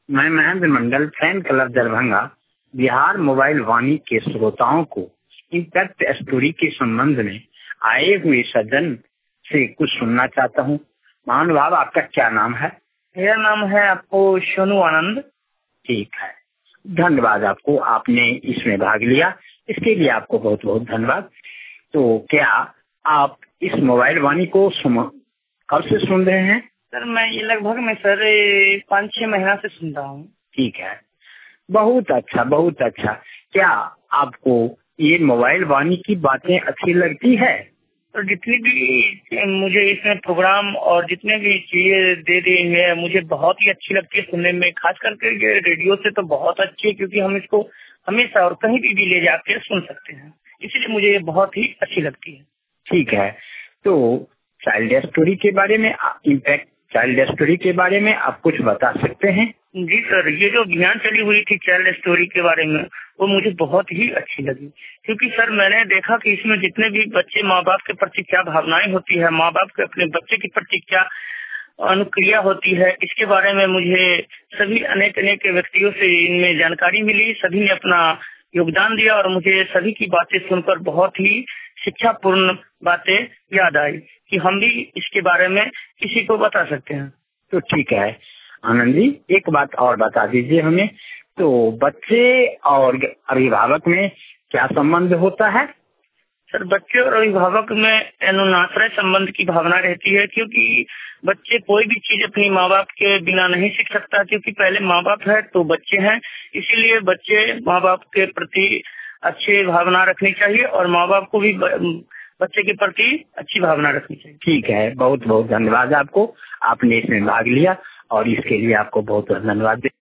मैं Mahendra Mandal, fan club Darbhanga, Bihar mobile Vaani के श्रोताओं को इम्पैक्ट स्टोरी के संबंध में आए हुए सज्जन से कुछ सुनना चाहता हूँ। महानुभाव, आपका क्या नाम है? मेरा नाम है आपको सोनू आनंद। ठीक है, धन्यवाद आपको, आपने इसमें भाग लिया, इसके लिए आपको बहुत बहुत धन्यवाद। तो क्या आप इस मोबाइल वाणी को कब से सुन रहे हैं? सर मैं ये लगभग में सर 5-6 महीना से सुन रहा हूँ। ठीक है, बहुत अच्छा बहुत अच्छा। क्या आपको ये मोबाइल वाणी की बातें अच्छी लगती है? तो जितनी भी मुझे इसमें प्रोग्राम और जितने भी चीजें दे रही है मुझे बहुत ही अच्छी लगती है सुनने में। खास करके ये रेडियो से तो बहुत अच्छी है, क्योंकि हम इसको हमेशा और कहीं भी ले जाके सुन सकते हैं, इसलिए मुझे ये बहुत ही अच्छी लगती है। ठीक है, तो चाइल्ड स्टोरी के बारे में, इम्पैक्ट चाइल्ड स्टोरी के बारे में आप कुछ बता सकते हैं? जी सर, ये जो अभियान चली हुई थी चाइल्ड स्टोरी के बारे में, वो मुझे बहुत ही अच्छी लगी, क्योंकि सर मैंने देखा कि इसमें जितने भी बच्चे माँ बाप के प्रति क्या भावनाएं होती है, माँ बाप के अपने बच्चे के प्रति क्या अनुक्रिया होती है, इसके बारे में मुझे सभी अनेक अनेक व्यक्तियों से इनमें जानकारी मिली। सभी ने अपना योगदान दिया और मुझे सभी की बातें सुनकर बहुत ही शिक्षापूर्ण बातें याद आई कि हम भी इसके बारे में किसी को बता सकते हैं। तो ठीक है आनंद जी, एक बात और बता दीजिए हमें, तो बच्चे और अभिभावक में क्या संबंध होता है? सर बच्चे और अभिभावक में अनुनाश्रय संबंध की भावना रहती है, क्योंकि बच्चे कोई भी चीज अपनी माँ बाप के बिना नहीं सीख सकता, क्योंकि पहले माँ बाप है तो बच्चे हैं। इसीलिए बच्चे माँ बाप के प्रति अच्छी भावना रखनी चाहिए और माँ बाप को भी बच्चे के प्रति अच्छी भावना रखनी चाहिए। ठीक है, बहुत बहुत धन्यवाद आपको, आपने इसमें भाग लिया और इसके लिए आपको बहुत बहुत धन्यवाद।